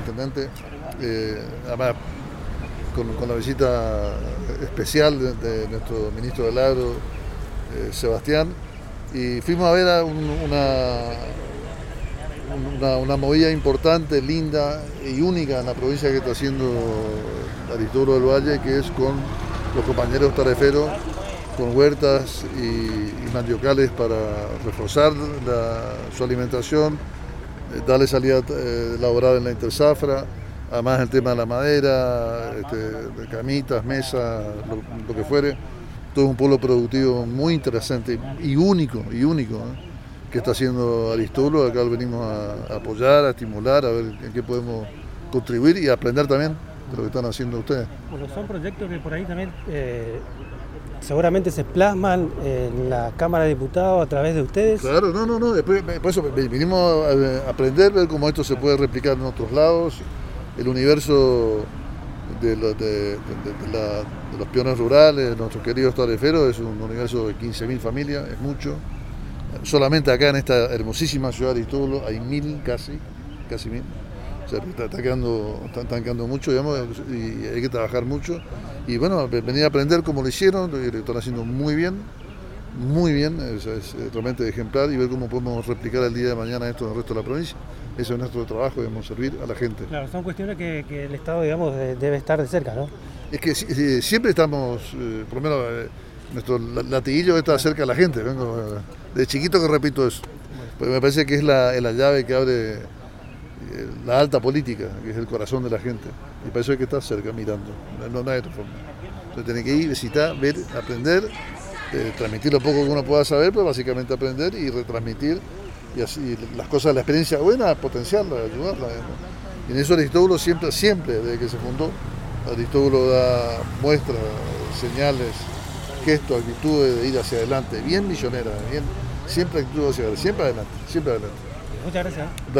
intendente, además con la visita especial de nuestro ministro del Agro, Sebastián, y fuimos a ver una movida importante, linda y única en la provincia que está haciendo Aristóbulo del Valle, que es con los compañeros tareferos, con huertas y mandiocales para reforzar su alimentación, darle salida laboral en la interzafra, además el tema de la madera, de camitas, mesas, lo que fuere. Todo es un polo productivo muy interesante y único, que está haciendo Aristóbulo. Acá lo venimos a apoyar, a estimular, a ver en qué podemos contribuir y aprender también de lo que están haciendo ustedes. Bueno, son proyectos que por ahí también seguramente se plasman en la Cámara de Diputados a través de ustedes. Claro, no, después por eso vinimos a aprender, ver cómo esto se puede replicar en otros lados. El universo de los peones rurales, de nuestros queridos tareferos, es un universo de 15.000 familias, es mucho. Solamente acá en esta hermosísima ciudad de Aristóbulo hay 1.000 casi 1.000. O sea, están quedando mucho, digamos, y hay que trabajar mucho. Y bueno, venir a aprender cómo lo hicieron, lo están haciendo muy bien, es realmente ejemplar, y ver cómo podemos replicar el día de mañana esto en el resto de la provincia. Eso es nuestro trabajo, debemos servir a la gente. Claro, son cuestiones que el Estado, digamos, debe estar de cerca, ¿no? Es que siempre estamos, por lo menos nuestro latiguillo está cerca de la gente. Vengo de chiquito que repito eso, porque me parece que es la llave que abre la alta política, que es el corazón de la gente, y para eso hay que estar cerca mirando, no hay otra forma. Entonces tiene que ir, visitar, ver, aprender, transmitir lo poco que uno pueda saber, pero básicamente aprender y retransmitir, y así las cosas, la experiencia buena, potenciarla, ayudarla. Y en eso Aristóbulo siempre, desde que se fundó, Aristóbulo da muestras, señales, gestos, actitudes de ir hacia adelante, bien millonera, siempre actitud hacia adelante, siempre adelante. Muchas gracias.